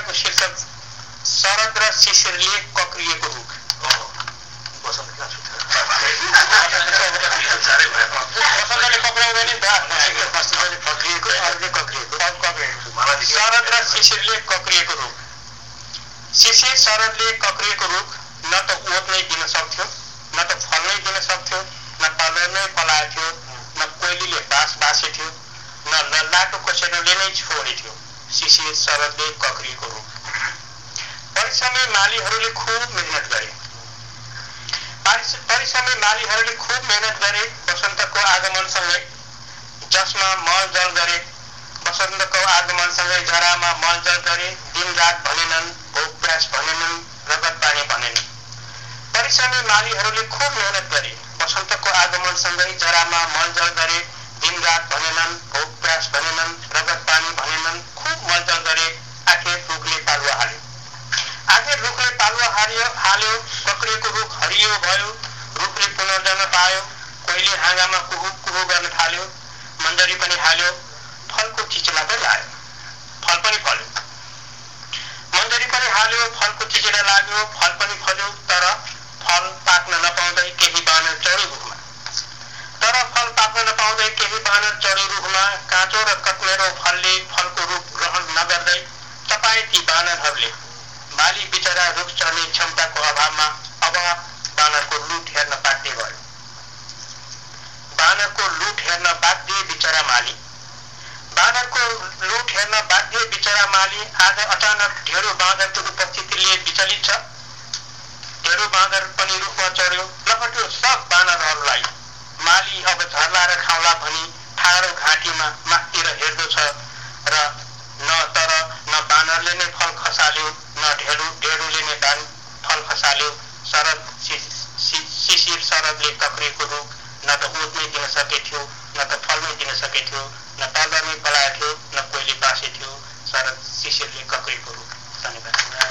कविताको शीर्षक शरद र शिशिरले कक्रिएको रुख। बसन्तले पक्राउँदैन नि त, कक्रिएको अरूले कक्रिएको शरद र शिशिरले कक्रिएको रुख। शिशिर शरदले कक्रिएको रुख न त ओत नै दिन सक्थ्यो, न त फल नै दिन सक्थ्यो, न पालर नै पलाएको थियो, न कोइलीले बाँस बाँसेथ्यो, न लल्लाको कोसेरोले नै छोडेथ्यो। शिशिर शरदले कक्रिएको रुख। परिश्रमी मालीहरूले खुब मेहनत गरे। वसन्तको आगमनसँगै जसमा मलजल गरे, वसन्तको आगमनसँगै जरामा मलजल गरे, दिनरात भनेनन्, भोक प्यास भनेनन्, रगत पानी भनेनन्। परिश्रमी मालीहरूले खुब मेहनत गरे, वसन्तको आगमनसँगै जरामा मलजल गरे, दिनरात भनेनन्, भोक प्यास भनेनन्, रगत पानी भनेनन्, खुब मलजल गरे। आखिर रुखले पालुवा हाल्यो, कक्रिएको रुख हरियो भयो, रुखले पुनर्जन्म पायो, कोइली हाँगामा कुहु कुहु गर्न थाल्यो, मन्जरी पनि हाल्यो, फलको चिचिला पनि लाग्यो, फल पनि फल्यो। मन्जरी पनि हाल्यो, फलको चिचिला लाग्यो, फल पनि फल्यो, तर फल पाक्न नपाउँदै केही बानर चढ्यो रुखमा। काँचो र कट्मेरो फलले फलको रूप ग्रहण नगर्दै चपाए ती बानरहरूले। माली बिचरा रुख चढ्ने क्षमताको अभावमा अब बानरको लुट हेर्न बाध्य भयो। बानरको लुट हेर्न बाध्य बिचरा माली आज अचानक ढेँडो बाँदरको उपस्थितिले विचलित छ। ढेँडो बाँदर पनि रुखमा चढ्यो, लपट्यो सब बानरहरूलाई। माली अब झर्ला र खाउला भनी ठाडो घाँटीमा माथितिर हेर्दो छ र न बानरले नै फल खसाल्यो, न ढेँडोले नै फल खसाल्यो। शिशिर शरदले कक्रिएको रुख न त ओत नै दिन सकेथ्यो, न त फल नै दिन सकेथ्यो, न पालर नै पलाएको थियो, न कोइली बाँसेथ्यो। शरद शिशिरले कक्रिएको रुख। धन्यवाद।